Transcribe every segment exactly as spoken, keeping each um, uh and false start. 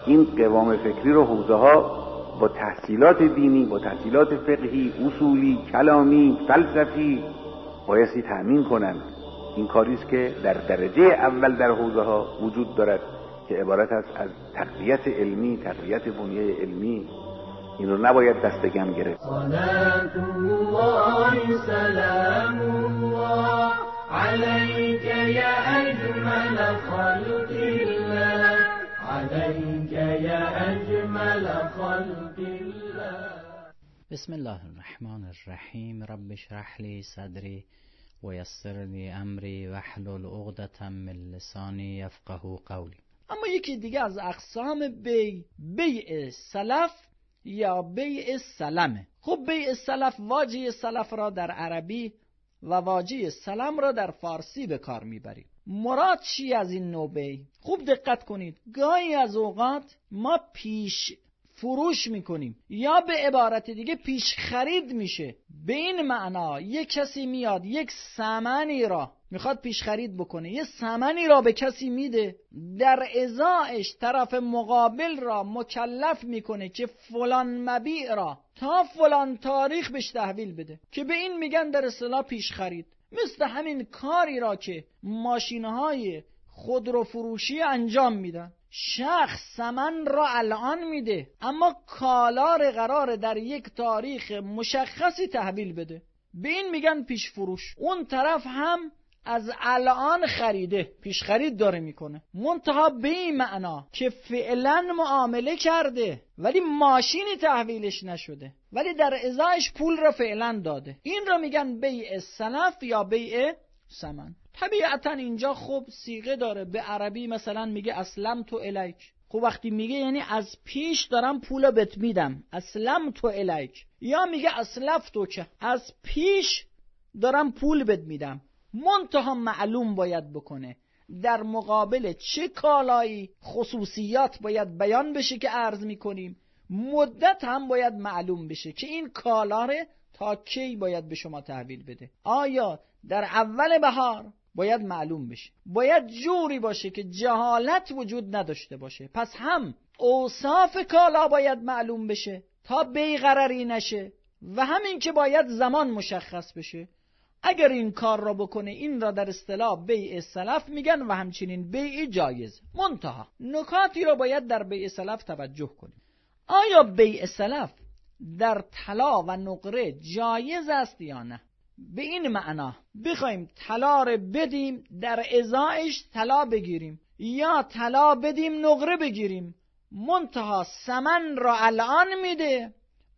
این قوام فکری رو حوزه ها با تحصیلات دینی، با تحصیلات فقهی، اصولی، کلامی، فلسفی بایستی تأمین کنند. این کاری است که در درجه اول در حوزه ها وجود دارد که عبارت است از تقویت علمی، تقویت بنیه علمی. این رو نباید دستگم گرفت. صلات الله سلام الله علیک یا اجمل خلق الله، علیک یا اجمل خلق الله. بسم الله الرحمن الرحیم. رب اشرح لی صدری و یسر لی امری واحلل عقدة من لسانی یفقهوا قولی. اما یکی دیگه از اقسام بی بیع سلف یا بیع سلمه. خب بیع سلف واژه سلف را در عربی و واژه سلم را در فارسی به کار میبریم. مراد چی از این نوع بیع؟ خوب دقت کنید. گاهی از اوقات ما پیش فروش میکنیم یا به عبارت دیگه پیش خرید میشه. به این معنا یک کسی میاد یک ثمنی را میخواد پیش خرید بکنه، یه ثمنی را به کسی میده، در ازایش طرف مقابل را مکلف میکنه که فلان مبیع را تا فلان تاریخ بهش تحویل بده، که به این میگن در اصطلاح پیش خرید. مثل همین کاری را که ماشینهای خودرو فروشی انجام میدن. شخص ثمن را الان میده اما کالا را قرار در یک تاریخ مشخصی تحویل بده، به این میگن پیش فروش. اون طرف هم از الان خریده، پیش خرید داره میکنه، منتها به این معنا که فعلا معامله کرده ولی ماشینی تحویلش نشده، ولی در ازایش پول را فعلا داده. این را میگن بیع سلف یا بیع ثمن. طبیعتا اینجا خب صیغه داره. به عربی مثلا میگه اسلمت الیک. خب وقتی میگه یعنی از پیش دارم پول بهت میدم، اسلمت الیک. یا میگه اسلفتو، که از پیش دارم پول بهت میدم. منتها معلوم باید بکنه در مقابل چه کالایی خصوصیات باید بیان بشه که عرض میکنیم، مدت هم باید معلوم بشه که این کالا تا کی باید به شما تحویل بده. آیا در اول بهار باید معلوم بشه، باید جوری باشه که جهالت وجود نداشته باشه. پس هم اوصاف کالا باید معلوم بشه تا بیقراری نشه و همین که باید زمان مشخص بشه. اگر این کار را بکنه این را در اصطلاح بیع سلف میگن و همچنین بیع جایز. منتها نکاتی را باید در بیع سلف توجه کنیم. آیا بیع سلف در طلا و نقره جایز است یا نه؟ به این معنا بخوایم طلا را بدیم در ازایش طلا بگیریم یا طلا بدیم نقره بگیریم، منتها ثمن را الان میده،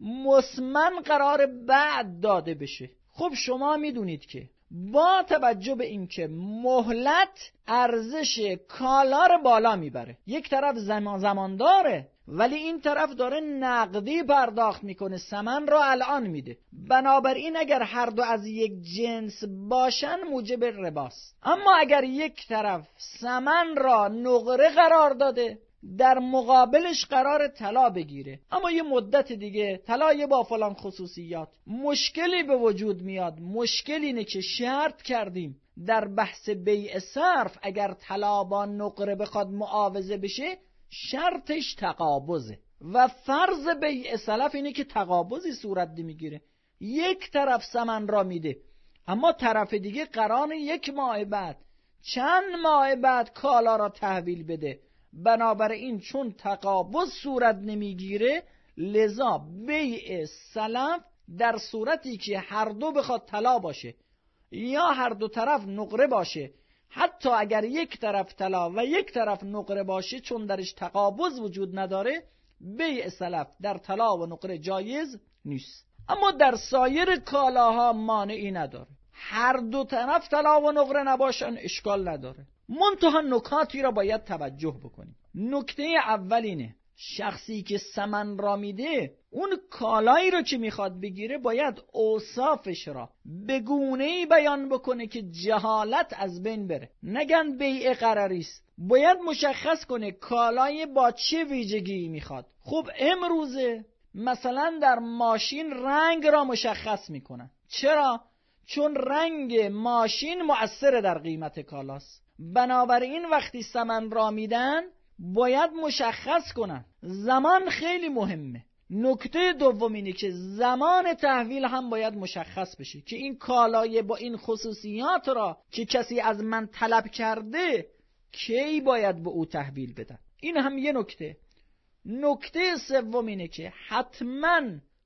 مسمن قرار بعد داده بشه. خب شما میدونید که با توجه به این که مهلت ارزش کالا رو بالا میبره، یک طرف زمان زمان داره ولی این طرف داره نقدی پرداخت میکنه، ثمن رو الان میده. بنابراین اگر هر دو از یک جنس باشن موجب رباست. اما اگر یک طرف ثمن را نقره قرار داده، در مقابلش قرار طلا بگیره، اما یه مدت دیگه طلا با فلان خصوصیات مشکلی به وجود میاد. مشکل اینه که شرط کردیم در بحث بیع صرف اگر طلا با نقره بخواد معاوضه بشه شرطش تقابضه و فرض بیع سلف اینه که تقابضی صورت میگیره. یک طرف ثمن را میده اما طرف دیگه قرار یک ماه بعد چند ماه بعد کالا را تحویل بده. بنابراین چون تقابض صورت نمیگیره لذا بیع سلف در صورتی که هر دو بخواد طلا باشه یا هر دو طرف نقره باشه، حتی اگر یک طرف طلا و یک طرف نقره باشه، چون درش تقابض وجود نداره بیع سلف در طلا و نقره جایز نیست. اما در سایر کالاها مانعی نداره، هر دو طرف طلا و نقره نباشن اشکال نداره. منتها نکاتی را باید توجه بکنیم. نکته اول اینه شخصی که ثمن را میده اون کالایی رو که میخواد بگیره باید اوصافش را به گونه‌ای بیان بکنه که جهالت از بین بره. نگن بیع قراری است، باید مشخص کنه کالای با چه ویژگی میخواد. خب امروزه مثلا در ماشین رنگ را مشخص میکنن. چرا؟ چون رنگ ماشین مؤثر در قیمت کالاست. بنابراین وقتی ثمن را میدن باید مشخص کنن. زمان خیلی مهمه. نکته دوم اینه که زمان تحویل هم باید مشخص بشه که این کالای با این خصوصیات را که کسی از من طلب کرده کی باید به او تحویل بدن. این هم یه نکته. نکته سوم اینه که حتما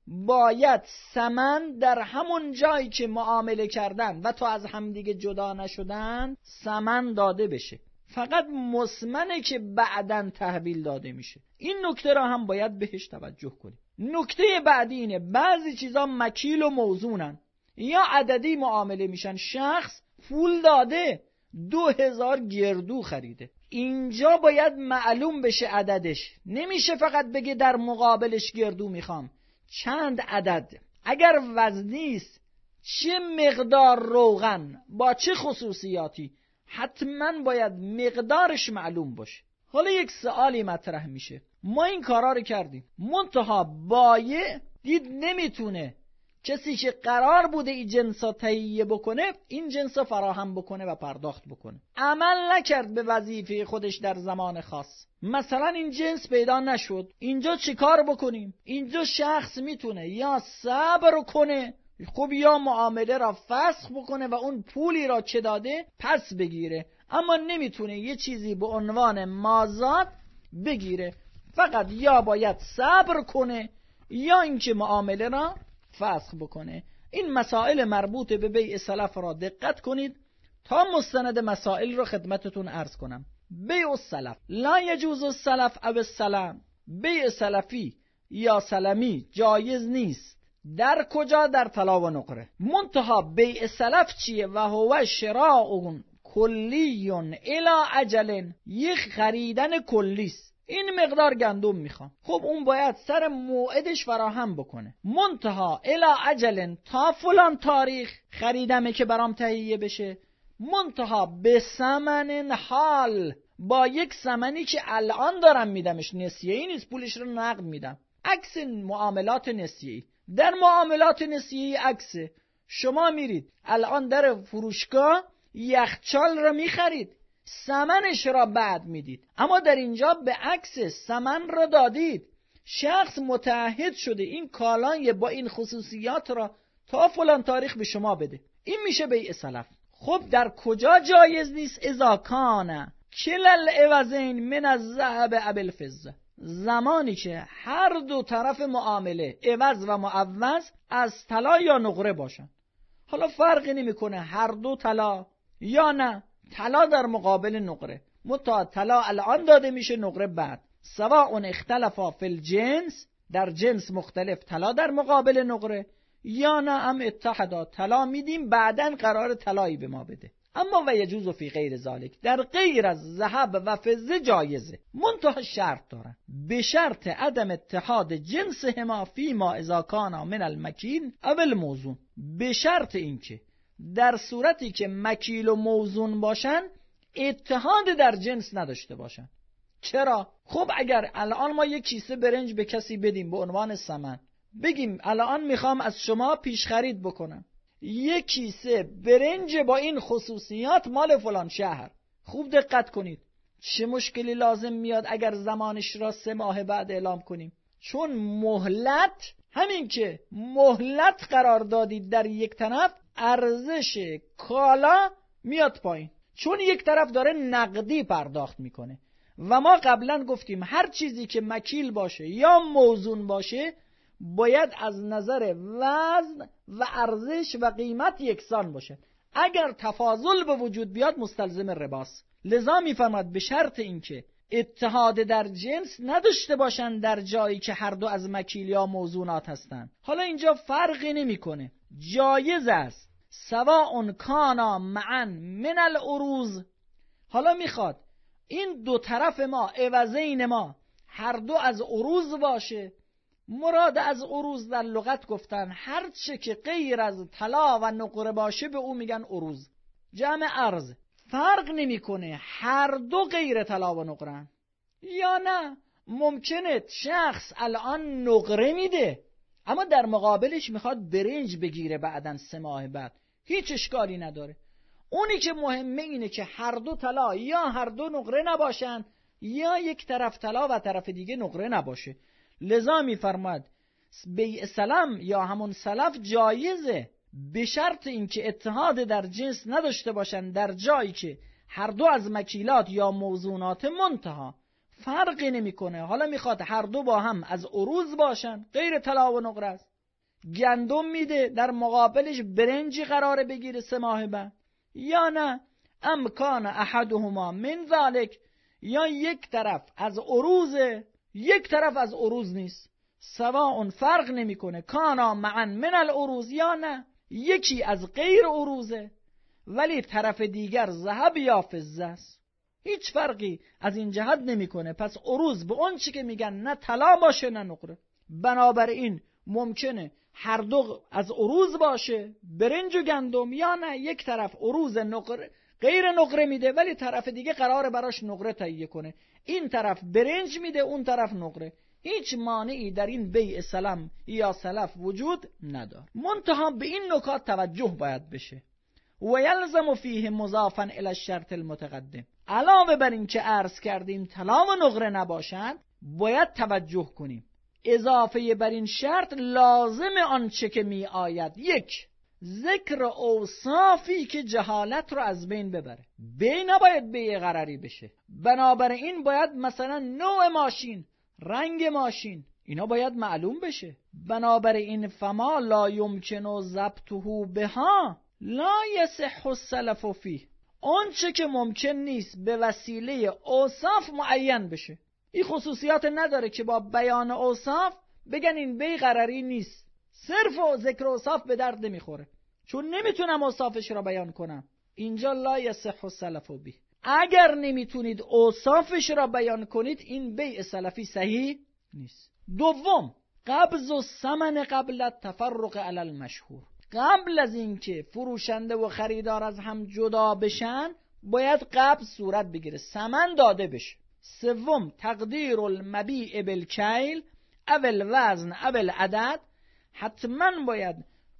باید ثمن در همون جایی که معامله کردن و تا از همدیگه جدا نشدن ثمن داده بشه. فقط مسمنه که بعداً تحویل داده میشه. این نکته را هم باید بهش توجه کنیم. نکته بعدی اینه بعضی چیزا مکیل و موزونن یا عددی معامله میشن. شخص پول داده دو هزار گردو خریده، اینجا باید معلوم بشه عددش. نمیشه فقط بگه در مقابلش گردو میخوام. چند عدد، اگر وزنیست چه مقدار روغن با چه خصوصیاتی، حتما باید مقدارش معلوم باشه. حالا یک سوالی مطرح میشه، ما این کارا رو کردیم منتها بایع دید نمیتونه کسی که قرار بوده این جنسا تهیه بکنه این جنسا فراهم بکنه و پرداخت بکنه، عمل نکرد به وظیفه خودش در زمان خاص. مثلا این جنس پیدا نشد. اینجا چی کار بکنیم؟ اینجا شخص میتونه یا صبر کنه، خب یا معامله را فسخ بکنه و اون پولی را چه داده پس بگیره، اما نمیتونه یه چیزی به عنوان مازاد بگیره. فقط یا باید صبر کنه یا اینکه معامله را فسخ بکنه. این مسائل مربوط به بیع سلف را دقت کنید تا مستند مسائل را خدمتتون عرض کنم. بیع السلف لا یجوز السلف او السلام، بیع سلفی یا سلمی جایز نیست. در کجا؟ در طلا و نقره. منتها بیع سلف چیه؟ و هو شراء کلی الی اجل، یک خریدن کلیست. این مقدار گندم میخوام، خب اون باید سر موعدش فراهم بکنه. منتها الی اجل، تا فلان تاریخ خریدمه که برام تهیه بشه. منتها به ثمن حال، با یک ثمنی که الان دارم میدمش، نسیه‌ای نیست، پولش رو نقد میدم. عکس معاملات نسیه‌ای. در معاملات نسیه‌ای عکسه، شما میرید الان در فروشگاه یخچال رو میخرید، ثمنش را بعد میدید، اما در اینجا به عکس ثمن را دادید. شخص متعهد شده این کالای با این خصوصیات را تا فلان تاریخ به شما بده. این میشه بیع سلف. خب در کجا جایز نیست؟ اذا کان کل العوضین من الذهب و الفضه، زمانی که هر دو طرف معامله عوض و معوض از طلا یا نقره باشن. حالا فرقی نمیکنه هر دو طلا یا نه، طلا در مقابل نقره، متا طلا الان داده میشه، نقره بعد. سواء اختلافا فی الجنس، در جنس مختلف، طلا در مقابل نقره، یا نه هم اتحدا، طلا میدیم بعدن قرار طلایی به ما بده. اما و یجوز فی غیر ذالک، در غیر از ذهب و فضه جایزه، منتها شرط دارن، به شرط عدم اتحاد جنسهما فیما اذا کان من المکیل او الموزون، به شرط اینکه در صورتی که مکیل و موزون باشن اتحاد در جنس نداشته باشن. چرا؟ خب اگر الان ما یک کیسه برنج به کسی بدیم به عنوان ثمن، بگیم الان میخوام از شما پیش خرید بکنم یک کیسه برنج با این خصوصیات مال فلان شهر، خوب دقت کنید چه مشکلی لازم میاد اگر زمانش را سه ماه بعد اعلام کنیم. چون مهلت، همین که مهلت قرار دادید در یک طرف، ارزش کالا میاد پایین، چون یک طرف داره نقدی پرداخت میکنه. و ما قبلا گفتیم هر چیزی که مکیل باشه یا موزون باشه باید از نظر وزن و ارزش و قیمت یکسان باشه. اگر تفاضل به وجود بیاد مستلزم رباست. لذا میفرماد به شرط اینکه اتحاد در جنس نداشته باشن در جایی که هر دو از مکیل یا موزونات هستن. حالا اینجا فرقی نمیکنه، جایز است. سواء کانا معا من العروض، حالا میخواد این دو طرف ما، عوضین ما، هر دو از عروض باشه. مراد از عروض در لغت گفتن هر چه که غیر از طلا و نقره باشه به او میگن عروض، جمع ارز. فرق نمیکنه هر دو غیر طلا و نقره یا نه. ممکنه شخص الان نقره میده اما در مقابلش میخواد برنج بگیره بعدن سه ماه بعد، هیچ اشکالی نداره. اونی که مهمه اینه که هر دو طلا یا هر دو نقره نباشن یا یک طرف طلا و طرف دیگه نقره نباشه. لذا میفرماد بیع سلم یا همون سلف جایزه، به شرط اینکه اتحاد در جنس نداشته باشن، در جایی که هر دو از مکیلات یا موزونات منتها فرقی نمیکنه. حالا میخواد هر دو با هم از عروض باشن، غیر طلا و نقره است. گندم میده، در مقابلش برنجی قراره بگیره سه ماه بعد، یا نه امکان احدهما من ذلك، یا یک طرف از عروضه یک طرف از عروض نیست، سواء فرق نمیکنه کانا معا من العروض یا نه یکی از غیر عروضه ولی طرف دیگر ذهب یا فضه است، هیچ فرقی از این جهت نمیکنه. پس عروض به اون چی که میگن نه طلا باشه نه نقره. بنابراین ممکنه هر دو از عروض باشه، برنج و گندم، یا نه یک طرف عروض نقره غیر نقره میده ولی طرف دیگه قراره براش نقره تهیه کنه، این طرف برنج میده اون طرف نقره. هیچ مانعی در این بیع سلم یا سلف وجود نداره، منتها به این نکات توجه باید بشه. و یلزم فیه مضافا الی الشرط المتقدم، علاوه بر این که عرض کردیم طلا و نقره نباشند، باید توجه کنیم اضافه بر این شرط لازم آنچه که می آید، یک، ذکر اوصافی که جهالت رو از بین ببره. بی نباید بیع غرری بشه، بنابراین باید مثلا نوع ماشین، رنگ ماشین، اینا باید معلوم بشه. بنابراین فما لا یمکن ضبطه بها لا یصح السلف فیه، اون چه که ممکن نیست به وسیله اوصاف معین بشه. این خصوصیات نداره که با بیان اوصاف بگن این بیع غرری نیست. صرف و ذکر اوصاف به درد نمیخوره، چون نمیتونم اوصافش را بیان کنم. اینجا لا یصح السلف فیه، اگر نمیتونید اوصافش را بیان کنید این بیع سلفی صحیح نیست. دوم، قبض الثمن قبل التفرق علی المشهور، قبل از اینکه فروشنده و خریدار از هم جدا بشن باید قبض صورت بگیره، ثمن داده بشه. سوم، تقدیر المبیع بالکیل او الوزن او العدد، حتما باید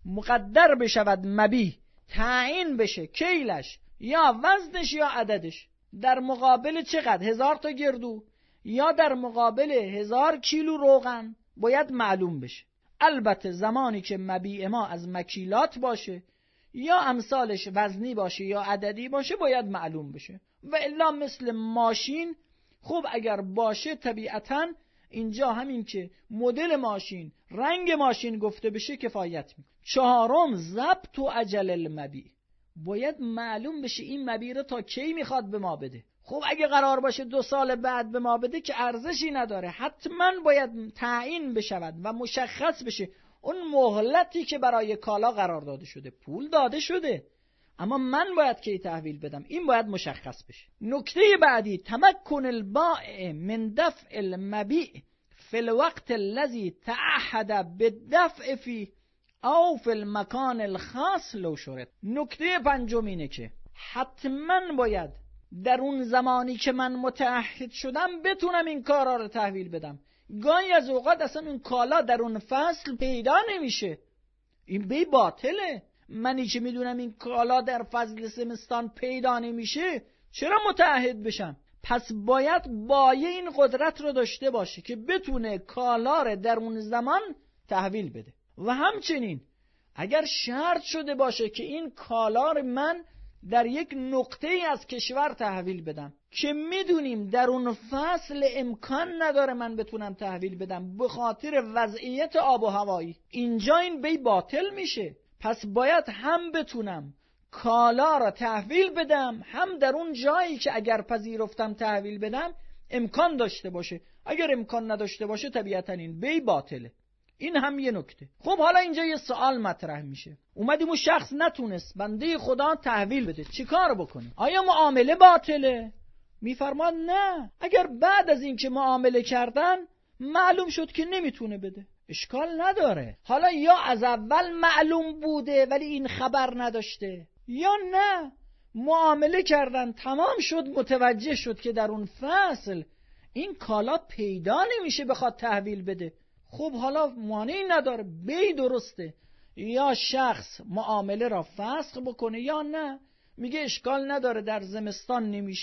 مقدر بشود مبیع، تعیین بشه کیلش یا وزنش یا عددش، در مقابل چقدر، هزار تا گردو یا در مقابل هزار کیلو روغن، باید معلوم بشه. البته زمانی که مبیع ما از مکیلات باشه یا امثالش وزنی باشه یا عددی باشه باید معلوم بشه، و الا مثل ماشین خوب اگر باشه طبیعتاً اینجا همین که مدل ماشین، رنگ ماشین گفته بشه کفایت میکنه. چهارم، ضبط و اجل المبیع، باید معلوم بشه این مبیع رو تا کی میخواد به ما بده. خب اگه قرار باشه دو سال بعد به ما بده که ارزشی نداره، حتما باید تعیین بشود و مشخص بشه اون مهلتی که برای کالا قرار داده شده، پول داده شده، اما من باید کی تحویل بدم، این باید مشخص بشه. نکته بعدی، تمکن البائع من دفع المبیع فی الوقت الذی تعهد بالدفع فیه او فی المکان الخاص لو شرط. نکته پنجم اینه که حتما باید در اون زمانی که من متعهد شدم بتونم این کارا رو تحویل بدم. گاهی از اوقات اصلا اون کالا در اون فصل پیدا نمیشه، این بی باطله. منی که میدونم این کالا در فصل زمستان پیدا نمیشه چرا متعهد بشم؟ پس باید بایع این قدرت رو داشته باشه که بتونه کالا رو در اون زمان تحویل بده. و همچنین اگر شرط شده باشه که این کالا رو من در یک نقطه از کشور تحویل بدم که میدونیم در اون فصل امکان نداره من بتونم تحویل بدم به خاطر وضعیت آب و هوایی، اینجا این بی باطل میشه. پس باید هم بتونم کالا را تحویل بدم، هم در اون جایی که اگر پذیرفتم تحویل بدم امکان داشته باشه. اگر امکان نداشته باشه طبیعتا این بی باطله. این هم یه نکته. خب حالا اینجا یه سوال مطرح میشه، اومدیم اون شخص نتونست بنده خدا تحویل بده، چی کار بکنیم؟ آیا معامله باطله؟ میفرماد نه، اگر بعد از این که معامله کردن معلوم شد که نمیتونه بده اشکال نداره. حالا یا از اول معلوم بوده ولی این خبر نداشته، یا نه معامله کردن تمام شد متوجه شد که در اون فصل این کالا پیدا نمیشه بخواد تحویل بده. خب حالا مانعی نداره، بی درسته، یا شخص معامله را فسخ بکنه یا نه میگه اشکال نداره در زمستان نمیشه،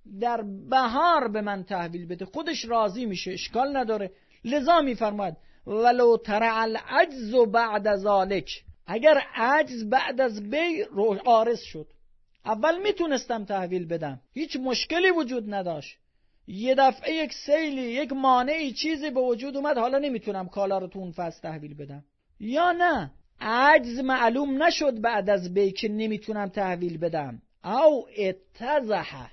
در بهار به من تحویل بده، خودش راضی میشه، اشکال نداره. لذا میفرماید ولو ترى العجز بعد ذلك، اگر عجز بعد از بی عارض شد، اول میتونستم تحویل بدم، هیچ مشکلی وجود نداشت، یه دفعه یک سیلی، یک مانعی، چیزی به وجود اومد، حالا نمیتونم کالا رو تو اون فصل تحویل بدم. یا نه عجز معلوم نشد بعد از بی که نمیتونم تحویل بدم، او اتضح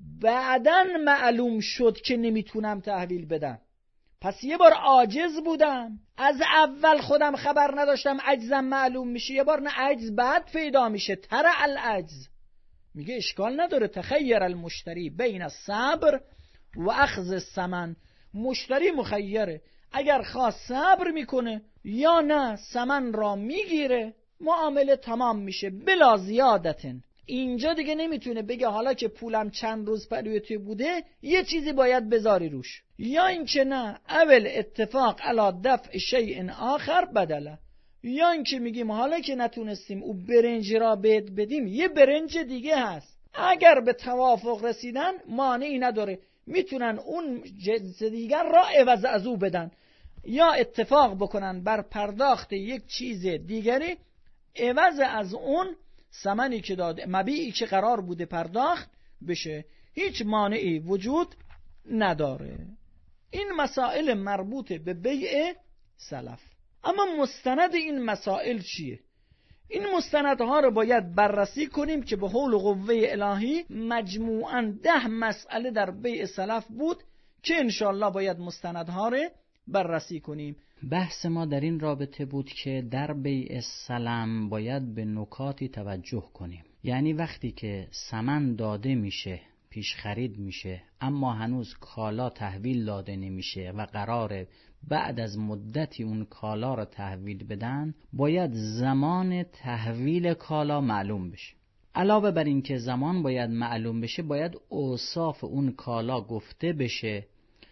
بعدن معلوم شد که نمیتونم تحویل بدم، پس یه بار عاجز بودم، از اول خودم خبر نداشتم عجزم معلوم میشه، یه بار نه عجز بعد پیدا میشه، ترى العجز. میگه اشکال نداره، تخیر المشتری بین الصبر و اخذ الثمن، مشتری مخیره، اگر خواست صبر میکنه یا نه ثمن را میگیره، معامله تمام میشه بلا زیادتن. اینجا دیگه نمیتونه بگه حالا که پولم چند روز پریوتی بوده یه چیزی باید بذاری روش، یا اینکه نه اول اتفاق علی دفع شیء آخر بدله، یا اینکه میگیم حالا که نتونستیم او برنج را بهت بدیم یه برنج دیگه هست، اگر به توافق رسیدن مانعی نداره، میتونن اون جنس دیگر را عوض از او بدن، یا اتفاق بکنن بر پرداخت یک چیز دیگری عوض از اون ثمنی که داده، مبیعی که قرار بوده پرداخت بشه، هیچ مانعی وجود نداره. این مسائل مربوط به بیع سلف. اما مستند این مسائل چیه؟ این مستندها رو باید بررسی کنیم که به حول قوه الهی مجموعاً ده مسئله در بیع سلف بود که انشاءالله باید مستندها رو بررسی کنیم. بحث ما در این رابطه بود که در بیع سلم باید به نکاتی توجه کنیم. یعنی وقتی که ثمن داده میشه، پیش خرید میشه، اما هنوز کالا تحویل داده نمیشه و قراره بعد از مدتی اون کالا را تحویل بدن، باید زمان تحویل کالا معلوم بشه. علاوه بر این که زمان باید معلوم بشه، باید اوصاف اون کالا گفته بشه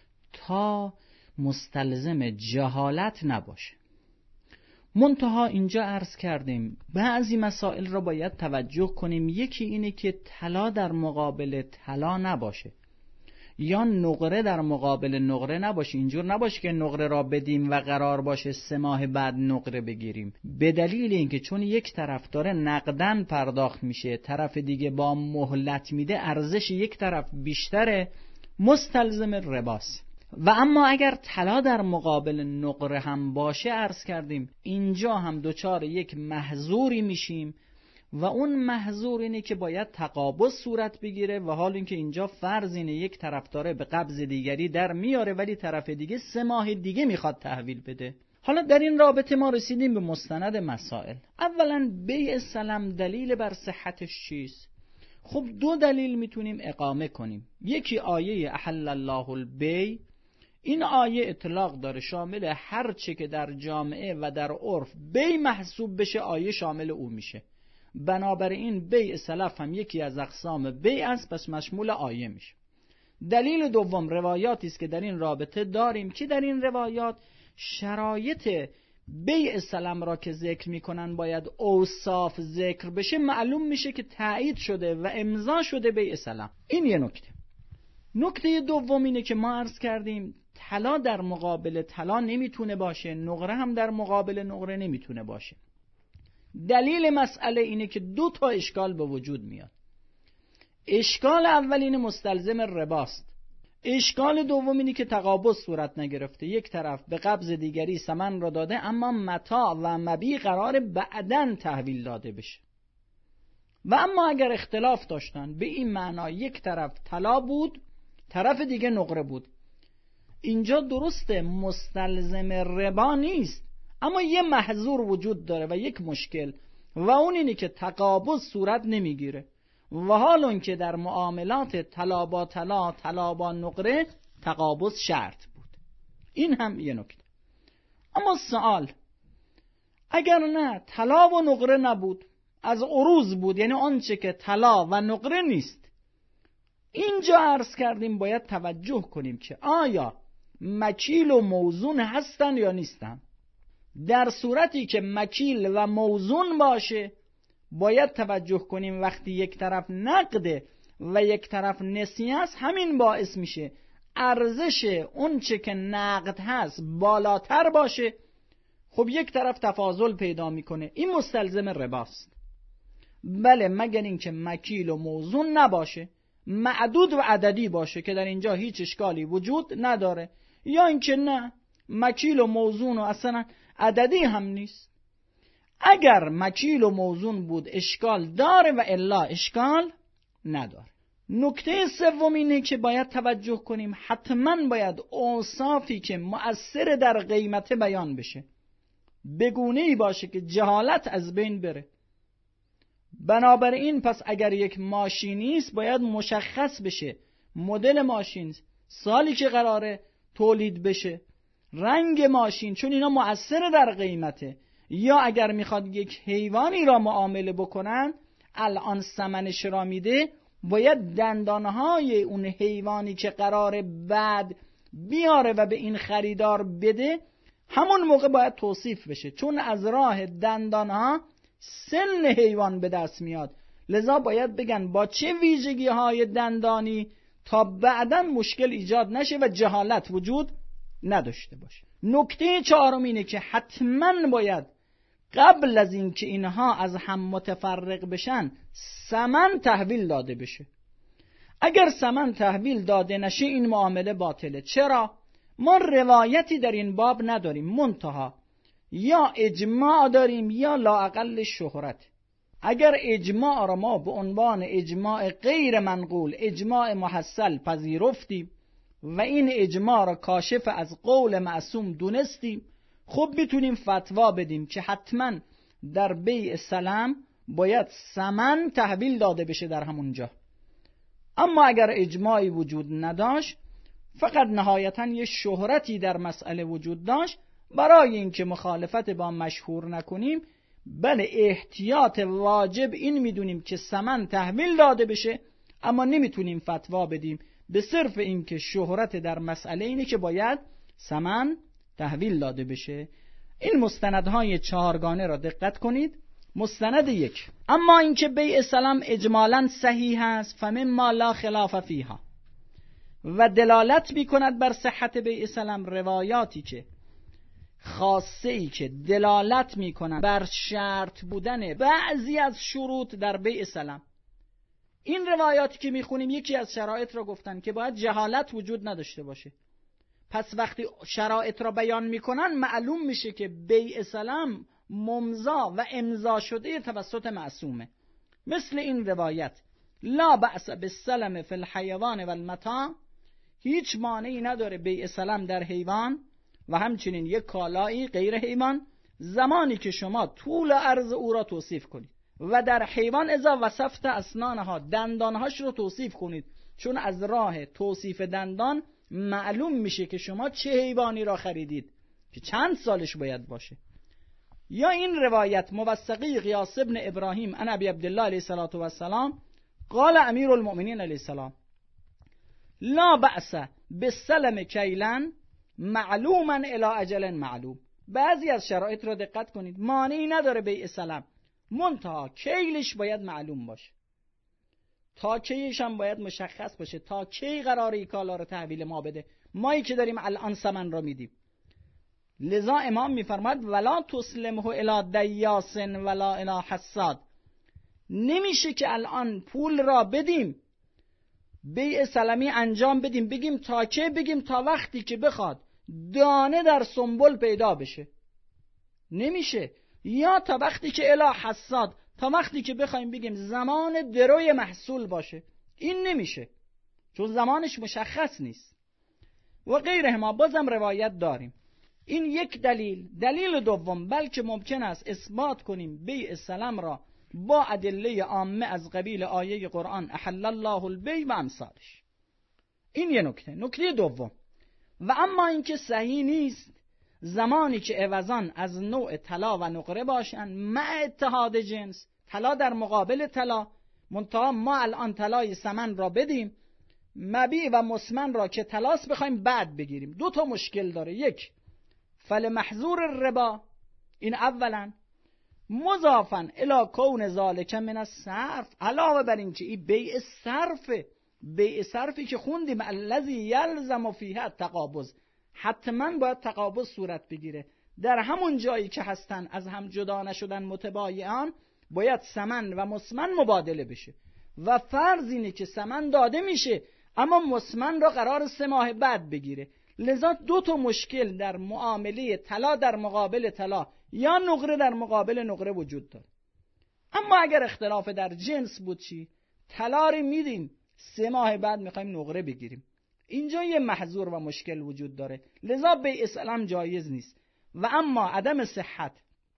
تا مستلزم جهالت نباشه. منتها اینجا عرض کردیم بعضی مسائل را باید توجه کنیم. یکی اینه که طلا در مقابل طلا نباشه، یا نقره در مقابل نقره نباشه. اینجور نباشه که نقره را بدیم و قرار باشه سه ماه بعد نقره بگیریم، به دلیل اینکه چون یک طرف داره نقدن پرداخت میشه، طرف دیگه با مهلت میده، ارزش یک طرف بیشتره، مستلزم رباست. و اما اگر طلا در مقابل نقره هم باشه، عرض کردیم اینجا هم دوچار یک محظوری میشیم و اون محظور اینه که باید تقابض صورت بگیره و حال اینکه اینجا فرض اینه یک طرف داره به قبض دیگری در میاره ولی طرف دیگه سه ماه دیگه میخواد تحویل بده. حالا در این رابطه ما رسیدیم به مستند مسائل. اولا بیع سلم دلیل بر صحتش چیست؟ خب دو دلیل میتونیم اقامه کنیم. یکی آیه احل الله البیع، این آیه اطلاق داره، شامل هر چه که در جامعه و در عرف بیع محسوب بشه آیه شامل او میشه. بنابراین بیع سلف هم یکی از اقسام بیع است، پس مشمول آیه میشه. دلیل دوم روایاتی است که در این رابطه داریم که در این روایات شرایط بیع سلم را که ذکر میکنن باید اوصاف ذکر بشه، معلوم میشه که تایید شده و امضا شده بیع سلم. این یه نکته. نکته دوم اینه که ما عرض کردیم طلا در مقابل طلا نمیتونه باشه، نقره هم در مقابل نقره نمیتونه باشه. دلیل مسئله اینه که دو تا اشکال به وجود میاد. اشکال اول اینه مستلزم رباست. اشکال دوم اینه که تقابض صورت نگرفته، یک طرف به قبض دیگری ثمن را داده اما متاع و مبیع قرار بعداً تحویل داده بشه. و اما اگر اختلاف داشتن به این معنا یک طرف طلا بود، طرف دیگه نقره بود، اینجا درسته مستلزم ربا نیست، اما یه محظور وجود داره و یک مشکل، و اون اینه که تقابض صورت نمیگیره و حال اون که در معاملات طلا با طلا، طلا با نقره تقابض شرط بود. این هم یه نکته. اما سوال، اگر نه طلا و نقره نبود، از عروض بود، یعنی آنچه که طلا و نقره نیست، اینجا عرض کردیم باید توجه کنیم که آیا مکیل و موزون هستن یا نیستن. در صورتی که مکیل و موزون باشه باید توجه کنیم وقتی یک طرف نقده و یک طرف نسیه است، همین باعث میشه ارزش اون چه که نقد هست بالاتر باشه. خب یک طرف تفاضل پیدا میکنه، این مستلزم رباست. بله، مگر اینکه مکیل و موزون نباشه، معدود و عددی باشه که در اینجا هیچ اشکالی وجود نداره، یا اینکه نه مکیل و موزون و اصلا عددی هم نیست. اگر مکیل و موزون بود اشکال داره و الا اشکال نداره. نکته سوم اینه که باید توجه کنیم، حتما باید اوصافی که مؤثر در قیمت بیان بشه، بگونه‌ای باشه که جهالت از بین بره. بنابراین پس اگر یک ماشینی است باید مشخص بشه مدل ماشین، سالی که قراره تولید بشه، رنگ ماشین، چون اینا مؤثر در قیمته. یا اگر میخواد یک حیوانی را معامله بکنن، الان ثمنش را میده، باید دندانهای اون حیوانی که قراره بعد بیاره و به این خریدار بده همون موقع باید توصیف بشه، چون از راه دندانها سن حیوان به دست میاد. لذا باید بگن با چه ویژگی های دندانی تا بعداً مشکل ایجاد نشه و جهالت وجود نداشته باشه. نکته چهارم اینه که حتما باید قبل از اینکه اینها از هم متفرق بشن ثمن تحویل داده بشه. اگر ثمن تحویل داده نشه این معامله باطله. چرا؟ ما روایتی در این باب نداریم، منتها یا اجماع داریم یا لااقل شهرت. اگر اجماع را ما به عنوان اجماع غیر منقول، اجماع محصل پذیرفتیم و این اجماع را کاشف از قول معصوم دونستیم، خب میتونیم فتوا بدیم که حتما در بیع سلم باید ثمن تحویل داده بشه در همونجا. اما اگر اجماعی وجود نداشت، فقط نهایتا یه شهرتی در مسئله وجود داشت، برای اینکه مخالفت با مشهور نکنیم، بله احتیاط واجب این میدونیم که ثمن تحویل داده بشه، اما نمیتونیم فتوا بدیم به صرف اینکه شهرت در مسئله اینه که باید ثمن تحویل داده بشه. این مستندهای چهارگانه را دقت کنید. مستند یک: اما اینکه بیع سلم اجمالاً صحیح است فمما لا خلاف فیها، و دلالت میکند بر صحت بیع سلم روایاتی که خاصه ای که دلالت میکنن بر شرط بودن بعضی از شروط در بیع سلم. این روایاتی که میخونیم یکی از شرایط را گفتن که باید جهالت وجود نداشته باشه. پس وقتی شرایط را بیان میکنن معلوم میشه که بیع سلم ممضا و امضا شده توسط معصومه. مثل این روایت: لا بأس بالسلم فی الحیوان و المتاع، هیچ مانعی نداره بیع سلم در حیوان و همچنین یک کالایی غیر حیوان، زمانی که شما طول عرض او را توصیف کنید و در حیوان اذا وصفت اسنانها، دندانهاش رو توصیف کنید، چون از راه توصیف دندان معلوم میشه که شما چه حیوانی را خریدید که چند سالش باید باشه. یا این روایت موثقی قیاس ابن ابراهیم عن ابی عبدالله علیه الصلاة والسلام قال امیر المؤمنین علیه السلام لا بأس بالسلم کیلا معلوما الی اجل معلوم. بعضی از شرایط را دقت کنید، مانعی نداره بیع سلم، منتها کیلش باید معلوم باشه، تا کیش هم باید مشخص باشه، تا کی قراره این کالا رو تحویل ما بده، مایی که داریم الان ثمن را میدیم. لذا امام میفرماد ولا تسلمه الی دیاس ولا الی حساد، نمیشه که الان پول را بدیم بیع سلمی انجام بدیم بگیم تا که بگیم تا وقتی که بخواد دانه در سنبل پیدا بشه، نمیشه. یا تا وقتی که الی حساد، تا وقتی که بخوایم بگیم زمان دروی محصول باشه، این نمیشه چون زمانش مشخص نیست. و غیره ما بازم روایت داریم. این یک دلیل. دلیل دوم، بلکه ممکن است اثبات کنیم بیع سلم را با ادله عامه از قبیل آیه قرآن احل الله البیع و امثالش. این یه نکته. نکته دوم: و اما اینکه صحیح نیست زمانی که عوضان از نوع طلا و نقره باشن مع اتحاد جنس، طلا در مقابل طلا، منتها ما الان طلای ثمن را بدیم، مبیع و مسمن را که طلاس بخوایم بعد بگیریم. دو تا مشکل داره. یک، فل محظور الربا، این اولا، مضافن الی کون ذالک من الصرف، علاوه بر این که این بیع صرفه، بیع صرفی که خوندیم الذی یلزم فیه التقابض، حتما باید تقابض صورت بگیره. در همون جایی که هستن از هم جدا نشدن متبایعان، باید ثمن و مسمن مبادله بشه و فرض اینه که ثمن داده میشه اما مسمن را قرار سه ماه بعد بگیره. لذا دو تا مشکل در معامله طلا در مقابل طلا یا نقره در مقابل نقره وجود داره. اما اگر اختلاف در جنس بود چی؟ طلا رو میدیم سه ماه بعد میخوایم نقره بگیریم، اینجا یه محظور و مشکل وجود داره، لذا بیع سلم جایز نیست. و اما عدم صحت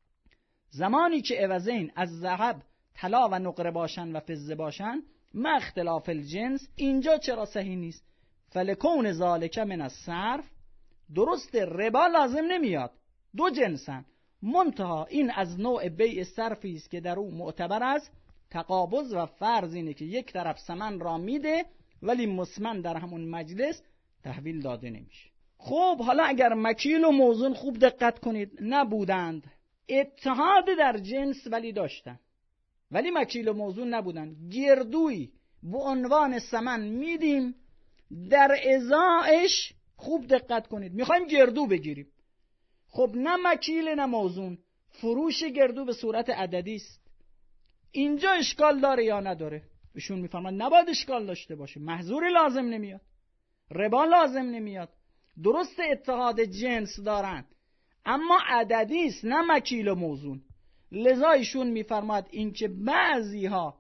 زمانی که عوضین از ذهب طلا و نقره باشن و فضه باشن ما اختلاف الجنس، اینجا چرا صحیح نیست؟ فلکون ذالک من الصرف، درست ربا لازم نمیاد، دو جنسن، منتها این از نوع بیع صرفی است که در او معتبر است تقابض و فرض اینه که یک طرف ثمن را میده ولی مسمن در همون مجلس تحویل داده نمیشه. خب حالا اگر مکیل و موزون خوب دقت کنید نبودند، اتحاد در جنس ولی داشتن ولی مکیل و موزون نبودن، گردوی به عنوان ثمن میدیم، در ازایش خوب دقت کنید میخوایم گردو بگیریم، خب نه مکیل نه موزون، فروش گردو به صورت عددی است، اینجا اشکال داره یا نداره؟ ایشون میفرماید نباید اشکال داشته باشه، محظوری لازم نمیاد، ربا لازم نمیاد، درست اتحاد جنس دارن اما عددی است نه مکیل و موزون. لذا ایشون میفرماید این که بعضی ها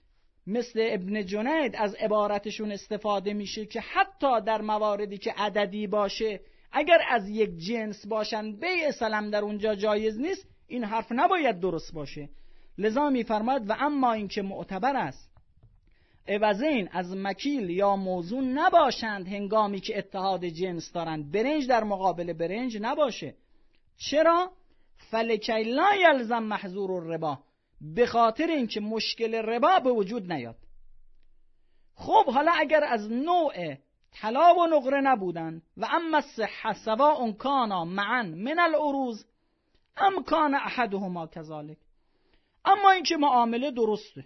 مثل ابن جنید از عبارتشون استفاده میشه که حتی در مواردی که عددی باشه اگر از یک جنس باشن بیع سلم در اونجا جایز نیست، این حرف نباید درست باشه. لذا میفرماید و اما این که معتبر است عوضین از مکیل یا موزون نباشند هنگامی که اتحاد جنس دارند، برنج در مقابل برنج نباشه. چرا؟ فلکی لا یلزم محظور الربا، به خاطر اینکه مشکل ربا به وجود نیاد. خب حالا اگر از نوع طلا و نقره نبودن و اما الصحه سواء کانا معا من العروض ام کان احدهما کذالک، اما اینکه معامله درسته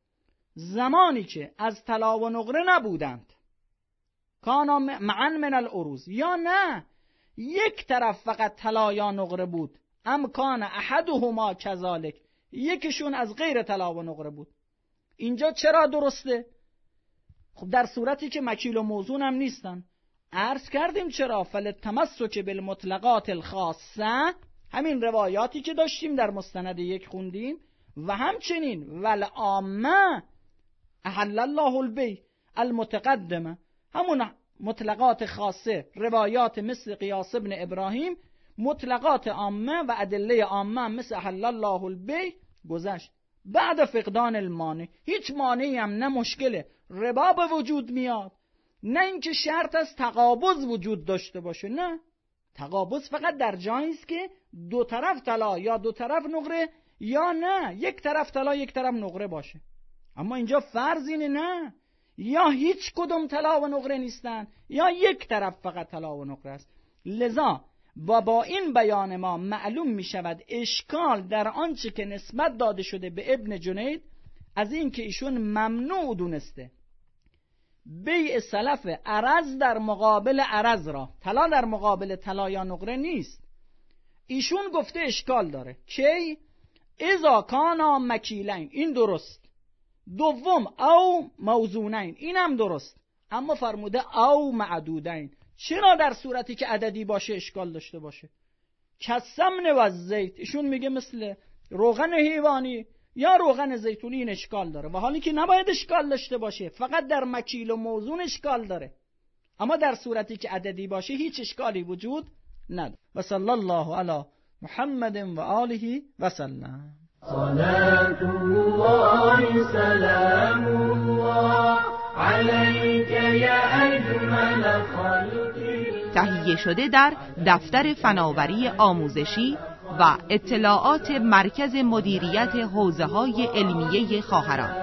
زمانی که از طلا و نقره نبودند، کانا معا من العروض، یا نه یک طرف فقط طلا یا نقره بود، ام کان احدهما کذالک، یکیشون از غیر طلا و نقره بود، اینجا چرا درسته؟ خب در صورتی که مکیل و موزون هم نیستن. عرض کردیم چرا؟ فلتمسک بالمطلقات الخاصه، همین روایاتی که داشتیم در مستند یک خوندیم، و همچنین والعامه احل الله البیع المتقدمه، همون مطلقات خاصه روایات مثل قیاس ابن ابراهیم، مطلقات عامه و ادله عامه مثل احل الله البیع گذشت. بعد فقدان المانع، هیچ مانعی هم نه مشکله ربا به وجود میاد، نه اینکه شرط از تقابض وجود داشته باشه، نه، تقابض فقط در جایی است که دو طرف طلا یا دو طرف نقره، یا نه یک طرف طلا یک طرف نقره باشه. اما اینجا فرض اینه نه، یا هیچ کدوم طلا و نقره نیستن یا یک طرف فقط طلا و نقره است. لذا و با این بیان ما معلوم می شود اشکال در آنچه که نسبت داده شده به ابن جنید از این که ایشون ممنوع دونسته بیع سلف عرض در مقابل عرض را، طلا در مقابل طلا یا نقره نیست. ایشون گفته اشکال داره کی؟ اذا کانا مکیلین، این درست، دوم او موزونین، این هم درست، اما فرموده او معدودین، چرا در صورتی که عددی باشه اشکال داشته باشه؟ کسمن و زیت، ایشون میگه مثل روغن حیوانی یا روغن زیتونی این اشکال داره، و حالی که نباید اشکال داشته باشه، فقط در مکیل و موزون اشکال داره، اما در صورتی که عددی باشه هیچ اشکالی وجود نداره. و صلی الله علی محمد و آله و سلم. صلاة الله سلام الله عليك يا أجمل خلق. تهیه شده در دفتر فناوری آموزشی و اطلاعات مرکز مدیریت حوزه‌های علمیه خواهران.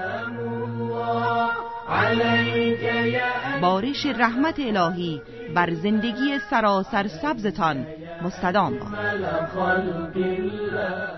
بارش رحمت الهی بر زندگی سراسر سبزتان مستدام باد.